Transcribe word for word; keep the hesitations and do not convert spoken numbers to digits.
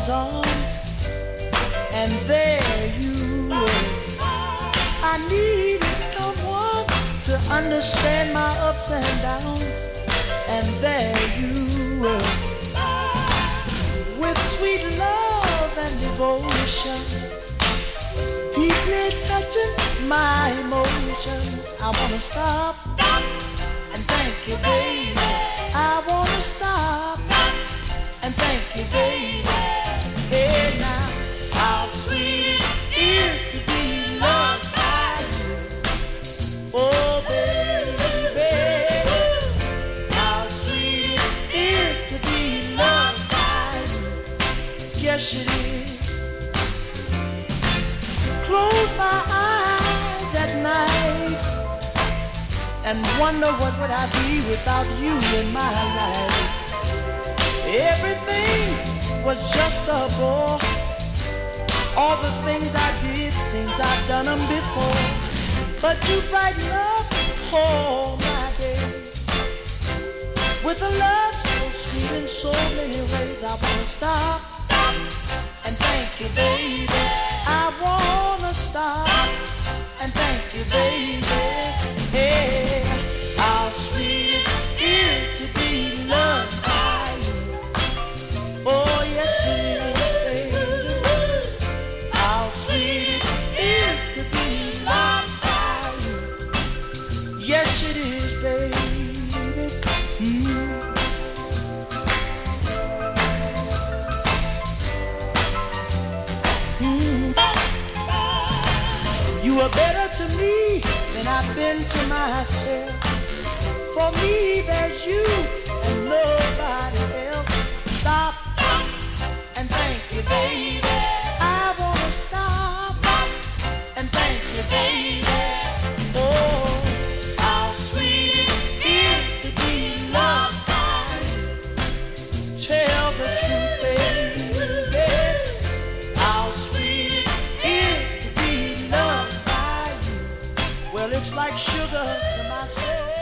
someone's arms, and there you were. I needed someone to understand my ups and downs, and there you were. With sweet love and devotion, deeply touching my emotions. I wanna stop and thank you, baby. I wanna stop and thank you, baby. Hey now, how sweet it is to be loved by you. Oh baby, how sweet it is to be loved by you. Yes it is. Close my eyes at night and wonder what would I be without you in my life. Everything was just a bore. All the things I did seems I've done them before. But you brighten up all my days with a love so sweet in so many ways. I wanna stop and thank you, baby. I wanna stop and thank you, baby. Hey, how sweet it is to be loved by you. Oh yes it is, baby. How sweet it is to be loved by you. Yes it is, baby. Mm. You are better to me than I've been to myself. For me, there's you and nobody else. Stop and thank you, baby. I wanna stop and thank you, baby. Oh, how sweet it is to be loved by you. Tell the truth, baby. How sweet it is to be loved. Well, it's like sugar to my soul.